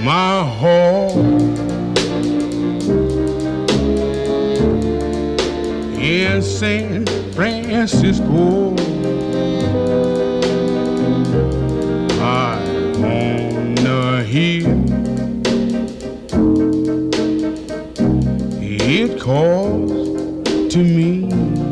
my heart in San Francisco. I wanna hear it calls to me.